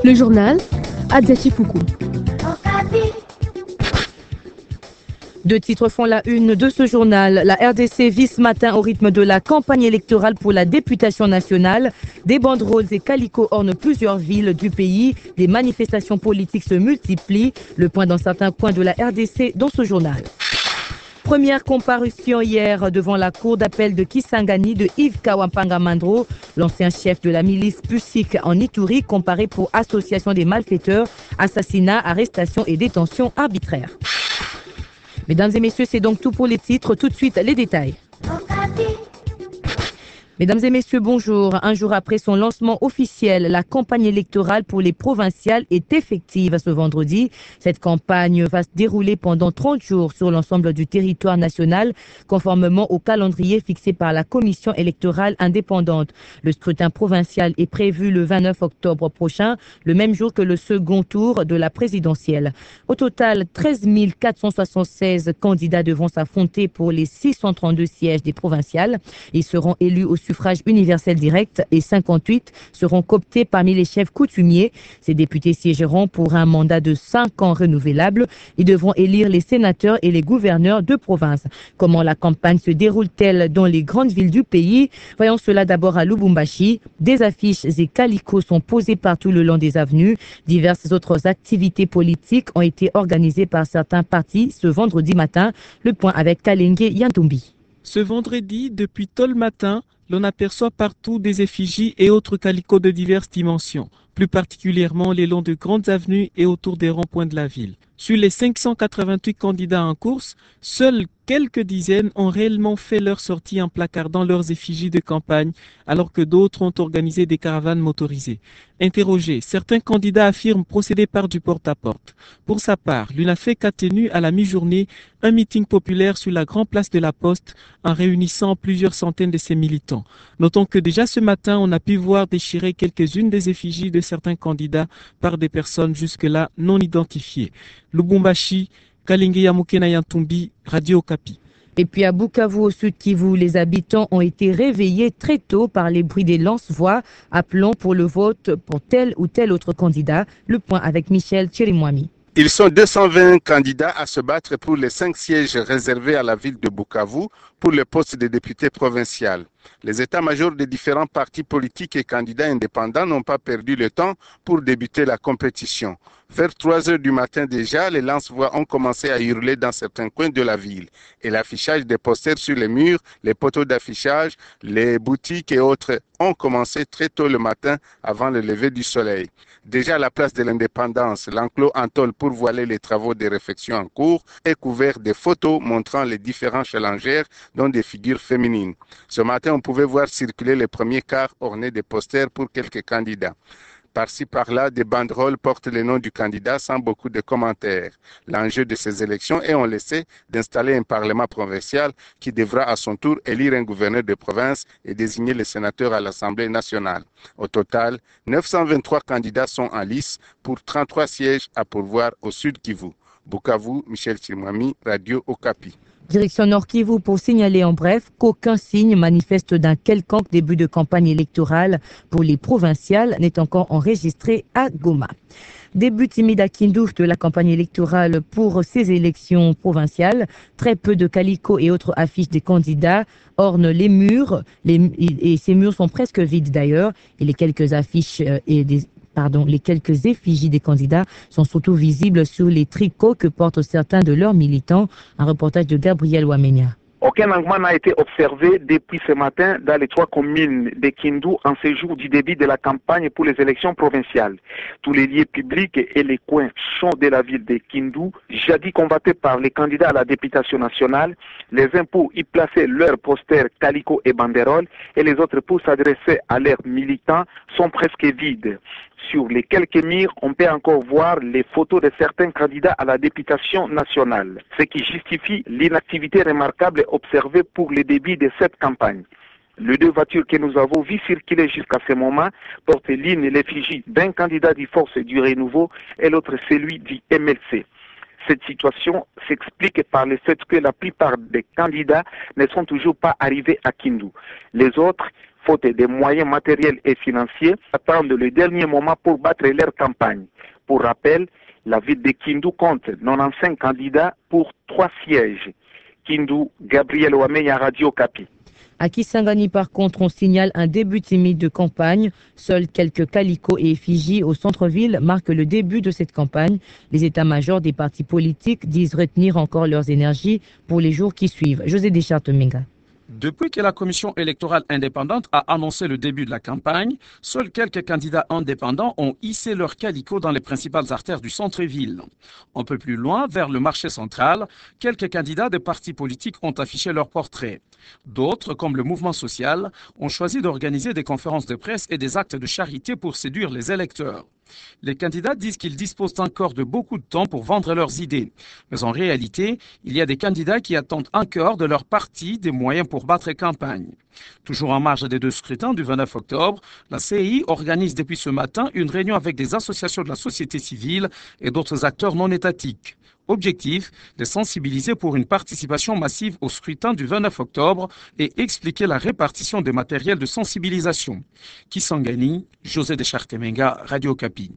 Le journal Adjati Foukou. Deux titres font la une de ce journal. La RDC vit ce matin au rythme de la campagne électorale pour la députation nationale. Des banderoles et calicots ornent plusieurs villes du pays. Des manifestations politiques se multiplient. Le point dans certains coins de la RDC dans ce journal. Première comparution hier devant la cour d'appel de Kisangani de Yves Kawampanga Mandro, l'ancien chef de la milice Pusik en Ituri, comparé pour association des malfaiteurs, assassinat, arrestation et détention arbitraire. Mesdames et messieurs, c'est donc tout pour les titres. Tout de suite, les détails. Mesdames et messieurs, bonjour. Un jour après son lancement officiel, la campagne électorale pour les provinciales est effective ce vendredi. Cette campagne va se dérouler pendant 30 jours sur l'ensemble du territoire national, conformément au calendrier fixé par la Commission électorale indépendante. Le scrutin provincial est prévu le 29 octobre prochain, le même jour que le second tour de la présidentielle. Au total, 13 476 candidats devront s'affronter pour les 632 sièges des provinciales. Ils seront élus au suffrage universel direct et 58 seront cooptés parmi les chefs coutumiers. Ces députés siégeront pour un mandat de 5 ans renouvelable. Ils devront élire les sénateurs et les gouverneurs de province. Comment la campagne se déroule-t-elle dans les grandes villes du pays? Voyons cela d'abord à Lubumbashi. Des affiches et calicots sont posés partout le long des avenues. Diverses autres activités politiques ont été organisées par certains partis ce vendredi matin. Le point avec Kalenge Yantumbi. Ce vendredi, depuis tôt le matin, l'on aperçoit partout des effigies et autres calicots de diverses dimensions, plus particulièrement les longs de grandes avenues et autour des ronds-points de la ville. Sur les 588 candidats en course, seuls quelques dizaines ont réellement fait leur sortie en placardant leurs effigies de campagne, alors que d'autres ont organisé des caravanes motorisées. Interrogés, certains candidats affirment procéder par du porte-à-porte. Pour sa part, l'UNAFEC a tenu à la mi-journée un meeting populaire sur la grande place de la Poste en réunissant plusieurs centaines de ses militants. Notons que déjà ce matin, on a pu voir déchirer quelques-unes des effigies de certains candidats par des personnes jusque-là non identifiées. Lubumbashi, Kalenge Yamukena Yantumbi, Radio Okapi. Et puis à Bukavu, au sud Kivu, les habitants ont été réveillés très tôt par les bruits des lance-voix appelant pour le vote pour tel ou tel autre candidat. Le point avec Michel Chirimwami. Ils sont 220 candidats à se battre pour les 5 sièges réservés à la ville de Bukavu pour le poste de député provincial. Les états-majors des différents partis politiques et candidats indépendants n'ont pas perdu le temps pour débuter la compétition. Vers 3 heures du matin déjà, les lance-voix ont commencé à hurler dans certains coins de la ville. Et l'affichage des posters sur les murs, les poteaux d'affichage, les boutiques et autres ont commencé très tôt le matin avant le lever du soleil. Déjà à la place de l'Indépendance, l'enclos en tôle pour voiler les travaux de réfection en cours est couvert de photos montrant les différents challengers dont des figures féminines. Ce matin, on pouvait voir circuler les premiers cars ornés de posters pour quelques candidats. Par-ci, par-là, des banderoles portent le nom du candidat sans beaucoup de commentaires. L'enjeu de ces élections est, on le sait, d'installer un parlement provincial qui devra à son tour élire un gouverneur de province et désigner les sénateurs à l'Assemblée nationale. Au total, 923 candidats sont en lice pour 33 sièges à pourvoir au sud Kivu. Bukavu, Michel Chirimwami, Radio Okapi. Direction Nord Kivu pour signaler en bref qu'aucun signe manifeste d'un quelconque début de campagne électorale pour les provinciales n'est encore enregistré à Goma. Début timide à Kindu de la campagne électorale pour ces élections provinciales. Très peu de calicots et autres affiches des candidats ornent les murs. Et ces murs sont presque vides d'ailleurs. Et les quelques affiches les quelques effigies des candidats sont surtout visibles sur les tricots que portent certains de leurs militants. Un reportage de Gabriel Wamenia. Aucun engouement n'a été observé depuis ce matin dans les 3 communes de Kindu en ce jour du début de la campagne pour les élections provinciales. Tous les lieux publics et les coins chauds de la ville de Kindu, jadis combattus par les candidats à la députation nationale, les uns pour y placer leurs posters calico et banderoles et les autres pour s'adresser à leurs militants sont presque vides. Sur les quelques murs, on peut encore voir les photos de certains candidats à la députation nationale, ce qui justifie l'inactivité remarquable observée pour le début de cette campagne. Les 2 voitures que nous avons vues circuler jusqu'à ce moment portent l'une l'effigie d'un candidat du Force du Renouveau et l'autre celui du MLC. Cette situation s'explique par le fait que la plupart des candidats ne sont toujours pas arrivés à Kindu. Les autres faute des moyens matériels et financiers, attendent le dernier moment pour battre leur campagne. Pour rappel, la ville de Kindu compte 95 candidats pour 3 sièges. Kindu, Gabriel Ouameya, Radio Kapi. À Kisangani, par contre, on signale un début timide de campagne. Seuls quelques calicots et effigies au centre-ville marquent le début de cette campagne. Les états-majors des partis politiques disent retenir encore leurs énergies pour les jours qui suivent. José Deschartes-Menga. Depuis que la commission électorale indépendante a annoncé le début de la campagne, seuls quelques candidats indépendants ont hissé leur calicot dans les principales artères du centre-ville. Un peu plus loin, vers le marché central, quelques candidats des partis politiques ont affiché leur portrait. D'autres, comme le mouvement social, ont choisi d'organiser des conférences de presse et des actes de charité pour séduire les électeurs. Les candidats disent qu'ils disposent encore de beaucoup de temps pour vendre leurs idées. Mais en réalité, il y a des candidats qui attendent encore de leur parti des moyens pour battre campagne. Toujours en marge des 2 scrutins du 29 octobre, la CEI organise depuis ce matin une réunion avec des associations de la société civile et d'autres acteurs non étatiques. Objectif, de sensibiliser pour une participation massive au scrutin du 29 octobre et expliquer la répartition des matériels de sensibilisation. Kisangani, José Deschartes-Menga, Radio Kapi.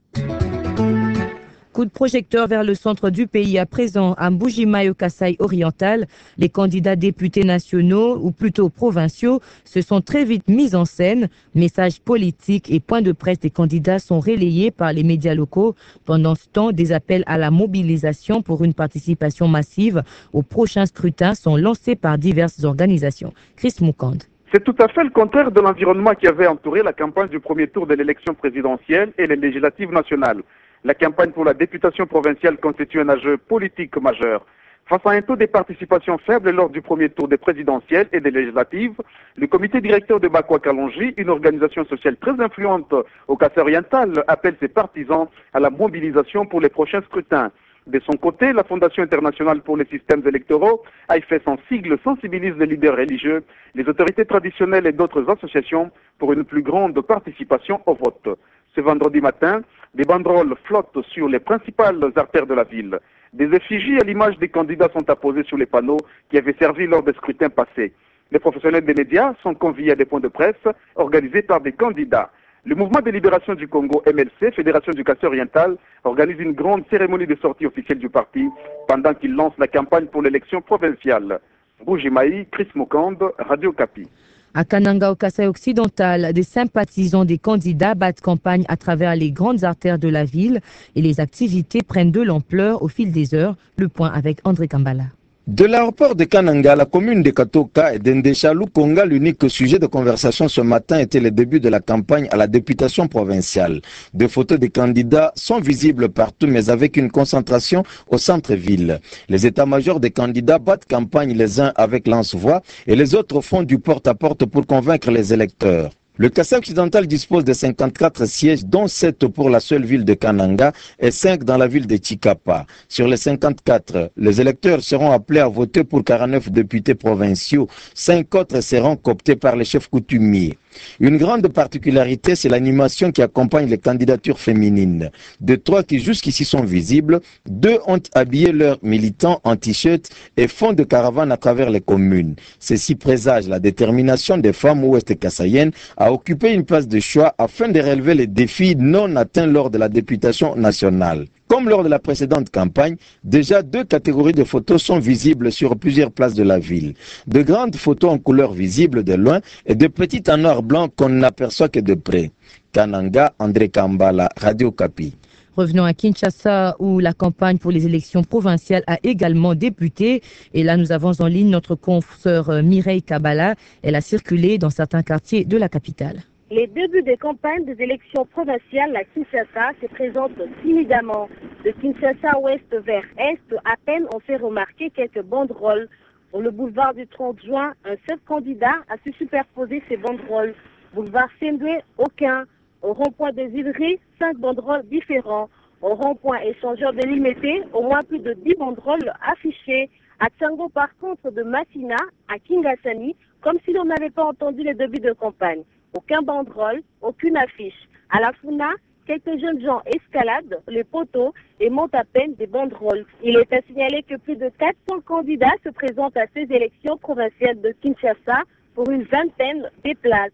Coup de projecteur vers le centre du pays à présent, à Mbujimayi au Kasaï oriental. Les candidats députés nationaux, ou plutôt provinciaux, se sont très vite mis en scène. Messages politiques et points de presse des candidats sont relayés par les médias locaux. Pendant ce temps, des appels à la mobilisation pour une participation massive au prochain scrutin sont lancés par diverses organisations. Chris Moukand. C'est tout à fait le contraire de l'environnement qui avait entouré la campagne du premier tour de l'élection présidentielle et les législatives nationales. La campagne pour la députation provinciale constitue un enjeu politique majeur. Face à un taux de participation faible lors du premier tour des présidentielles et des législatives, le comité directeur de Bakwa Kalonji, une organisation sociale très influente au Kasaï oriental, appelle ses partisans à la mobilisation pour les prochains scrutins. De son côté, la Fondation internationale pour les systèmes électoraux, AIFE son sigle, sensibilise les leaders religieux, les autorités traditionnelles et d'autres associations pour une plus grande participation au vote. Ce vendredi matin, des banderoles flottent sur les principales artères de la ville. Des effigies à l'image des candidats sont apposées sur les panneaux qui avaient servi lors des scrutins passés. Les professionnels des médias sont conviés à des points de presse organisés par des candidats. Le mouvement de libération du Congo, MLC, Fédération du Kasaï oriental, organise une grande cérémonie de sortie officielle du parti pendant qu'il lance la campagne pour l'élection provinciale. Mbujimayi, Chris Moukand, Radio Kapi. À Kananga, au Kasaï occidental, des sympathisants des candidats battent campagne à travers les grandes artères de la ville et les activités prennent de l'ampleur au fil des heures. Le point avec André Kambala. De l'aéroport de Kananga, la commune de Katoka et d'Endesha Lukonga, l'unique sujet de conversation ce matin était le début de la campagne à la députation provinciale. Des photos des candidats sont visibles partout, mais avec une concentration au centre-ville. Les états-majors des candidats battent campagne les uns avec lance-voix et les autres font du porte-à-porte pour convaincre les électeurs. Le Kasaï occidental dispose de 54 sièges, dont 7 pour la seule ville de Kananga et 5 dans la ville de Chikapa. Sur les 54, les électeurs seront appelés à voter pour 49 députés provinciaux. 5 autres seront cooptés par les chefs coutumiers. Une grande particularité, c'est l'animation qui accompagne les candidatures féminines. De 3 qui jusqu'ici sont visibles, 2 ont habillé leurs militants en t-shirt et font de caravane à travers les communes. Ceci présage la détermination des femmes ouest-kassaïennes à occuper une place de choix afin de relever les défis non atteints lors de la députation nationale. Comme lors de la précédente campagne, déjà 2 catégories de photos sont visibles sur plusieurs places de la ville. De grandes photos en couleur visible de loin et de petites en noir blanc qu'on n'aperçoit que de près. Kananga, André Kambala, Radio Kapi. Revenons à Kinshasa où la campagne pour les élections provinciales a également débuté. Et là, nous avons en ligne notre consoeur Mireille Kabala. Elle a circulé dans certains quartiers de la capitale. Les débuts des campagnes des élections provinciales à Kinshasa se présentent timidement. De Kinshasa ouest vers est, à peine on fait remarquer quelques banderoles. Sur le boulevard du 30 juin, un seul candidat a su superposer ces banderoles. Boulevard Sendoué, aucun. Au rond-point des Îleries, 5 banderoles différents. Au rond-point échangeur de Limété, au moins plus de 10 banderoles affichées. À Tsango, par contre, de Massina à Kingasani, comme si l'on n'avait pas entendu les débuts de campagne. Aucun banderole, aucune affiche. À la Funa, quelques jeunes gens escaladent les poteaux et montent à peine des banderoles. Il est à signaler que plus de 400 candidats se présentent à ces élections provinciales de Kinshasa pour une vingtaine des places.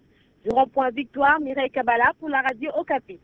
Du rond-point Victoire, Mireille Kabala pour la radio Okapi.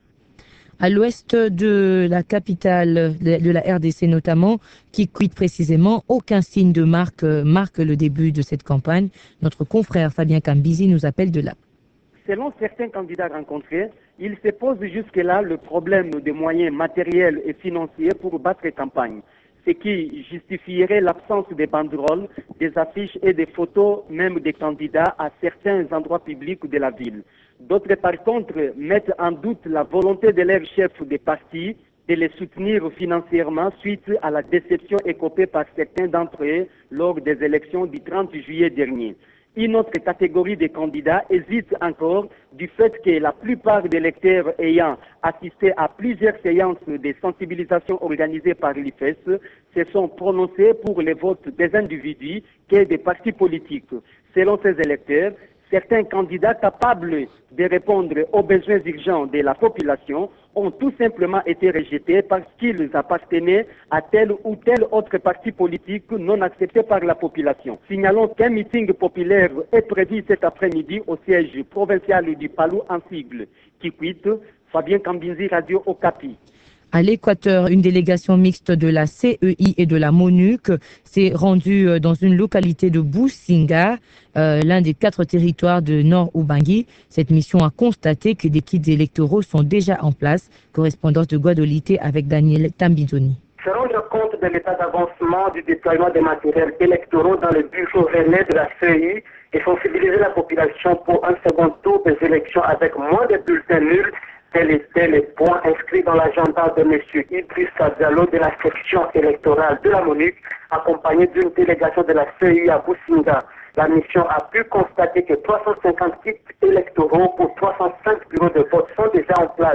À l'ouest de la capitale de la RDC notamment, qui quitte précisément, aucun signe de marque le début de cette campagne. Notre confrère Fabien Kambizi nous appelle de là. Selon certains candidats rencontrés, il se pose jusque-là le problème des moyens matériels et financiers pour battre campagne, ce qui justifierait l'absence des banderoles, des affiches et des photos même des candidats à certains endroits publics de la ville. D'autres, par contre, mettent en doute la volonté de leurs chefs des partis de les soutenir financièrement suite à la déception écopée par certains d'entre eux lors des élections du 30 juillet dernier. Une autre catégorie de candidats hésite encore du fait que la plupart des électeurs ayant assisté à plusieurs séances de sensibilisation organisées par l'IFES se sont prononcés pour les votes des individus que des partis politiques. Selon ces électeurs, certains candidats capables de répondre aux besoins urgents de la population ont tout simplement été rejetés parce qu'ils appartenaient à tel ou tel autre parti politique non accepté par la population. Signalons qu'un meeting populaire est prévu cet après-midi au siège provincial du Palou en sigle. Qui quitte, Fabien Kambinzi, Radio Okapi. À l'Équateur, une délégation mixte de la CEI et de la MONUC s'est rendue dans une localité de Businga, l'un des 4 territoires de Nord-Ubangi. Cette mission a constaté que des kits électoraux sont déjà en place. Correspondance de Guadolité avec Daniel Tambizoni. Se rendre compte de l'état d'avancement du déploiement des matériels électoraux dans le bureau relais de la CEI et sensibiliser la population pour un second tour des élections avec moins de bulletins nuls. Tel était le point inscrit dans l'agenda de M. Idrissa Diallo de la section électorale de la MONUC, accompagné d'une délégation de la CEI à Businga. La mission a pu constater que 350 kits électoraux pour 305 bureaux de vote sont déjà en place.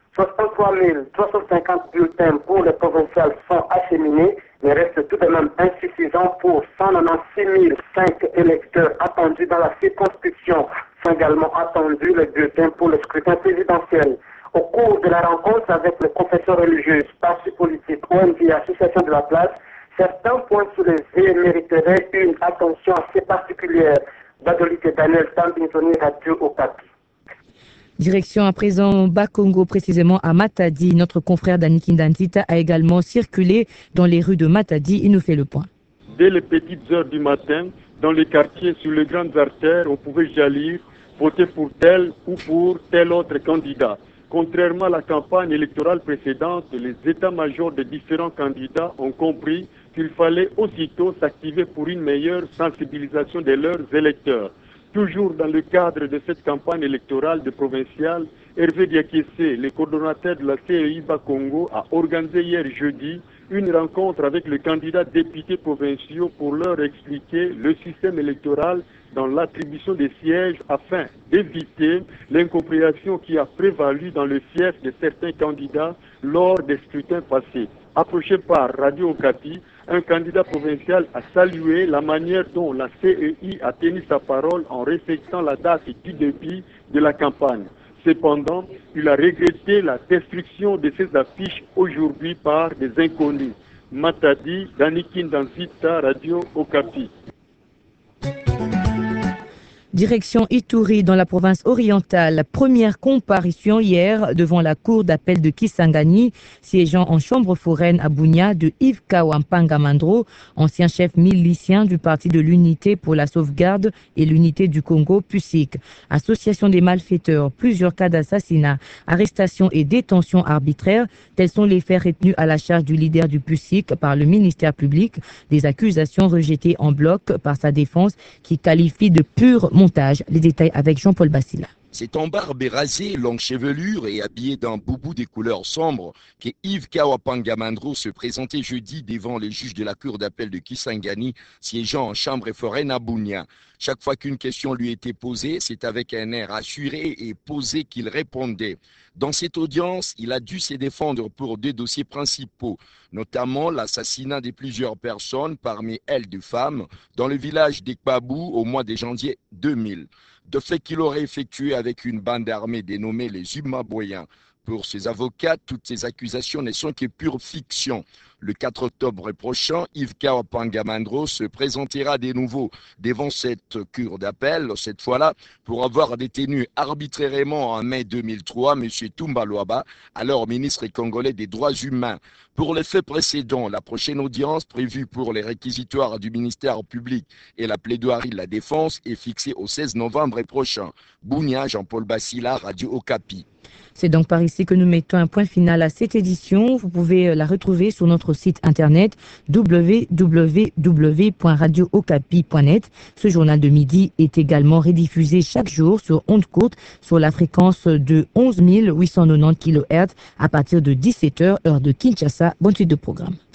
63 350 bulletins pour les provinciales sont acheminés, mais restent tout de même insuffisants pour 196 005 électeurs attendus dans la circonscription. Sont également attendus les bulletins pour le scrutin présidentiel. Au cours de la rencontre avec les confesseurs religieux, partis politiques, ONG et associations de la place, certains points soulevés mériteraient une attention assez particulière. Badolite Daniel Tambinzoni, Radio Okapi. Direction à présent Bas-Congo, précisément à Matadi. Notre confrère Dani Kindantita a également circulé dans les rues de Matadi. Il nous fait le point. Dès les petites heures du matin, dans les quartiers sur les grandes artères, on pouvait jaillir, voter pour tel ou pour tel autre candidat. Contrairement à la campagne électorale précédente, les états-majors des différents candidats ont compris qu'il fallait aussitôt s'activer pour une meilleure sensibilisation de leurs électeurs. Toujours dans le cadre de cette campagne électorale de provinciale, Hervé Diakessé, le coordonnateur de la CEI Bas-Congo, a organisé hier jeudi une rencontre avec les candidats députés provinciaux pour leur expliquer le système électoral dans l'attribution des sièges afin d'éviter l'incompréhension qui a prévalu dans le fief de certains candidats lors des scrutins passés. Approché par Radio Okapi, un candidat provincial a salué la manière dont la CEI a tenu sa parole en respectant la date du début de la campagne. Cependant, il a regretté la destruction de ces affiches aujourd'hui par des inconnus. Matadi, Danikin Dansita, Radio Okapi. Direction Ituri dans la province orientale. Première comparution hier devant la cour d'appel de Kisangani, siégeant en chambre foraine à Bunia de Yves Kawampanga Mandro, ancien chef milicien du Parti de l'Unité pour la sauvegarde et l'unité du Congo, PUSIC. Association des malfaiteurs, plusieurs cas d'assassinat, arrestations et détentions arbitraires, tels sont les faits retenus à la charge du leader du PUSIC par le ministère public, des accusations rejetées en bloc par sa défense qui qualifie de pure montage. Les détails avec Jean-Paul Bassila. C'est en barbe et rasé, longue chevelure et habillé d'un boubou des couleurs sombres que Yves Kawapanga Mandro se présentait jeudi devant les juges de la cour d'appel de Kisangani, siégeant en chambre foraine à Bunia. Chaque fois qu'une question lui était posée, c'est avec un air assuré et posé qu'il répondait. Dans cette audience, il a dû se défendre pour 2 dossiers principaux, notamment l'assassinat de plusieurs personnes, parmi elles 2 femmes, dans le village d'Ekbabou au mois de janvier 2000. De fait qu'il aurait effectué avec une bande armée dénommée les Umaboyens. Pour ses avocats, toutes ces accusations ne sont que pure fiction. Le 4 octobre prochain, Yves Kawapangamandro se présentera de nouveau devant cette cour d'appel, cette fois-là pour avoir détenu arbitrairement en mai 2003 M. Toumba Luaba, alors ministre congolais des droits humains. Pour les faits précédents, la prochaine audience prévue pour les réquisitoires du ministère public et la plaidoirie de la défense est fixée au 16 novembre prochain. Bounia, Jean-Paul Bassila, Radio Okapi. C'est donc par ici que nous mettons un point final à cette édition. Vous pouvez la retrouver sur notre site internet www.radiookapi.net. Ce journal de midi est également rediffusé chaque jour sur onde courte sur la fréquence de 11 890 kHz à partir de 17h, heure de Kinshasa. Bonne suite de programme.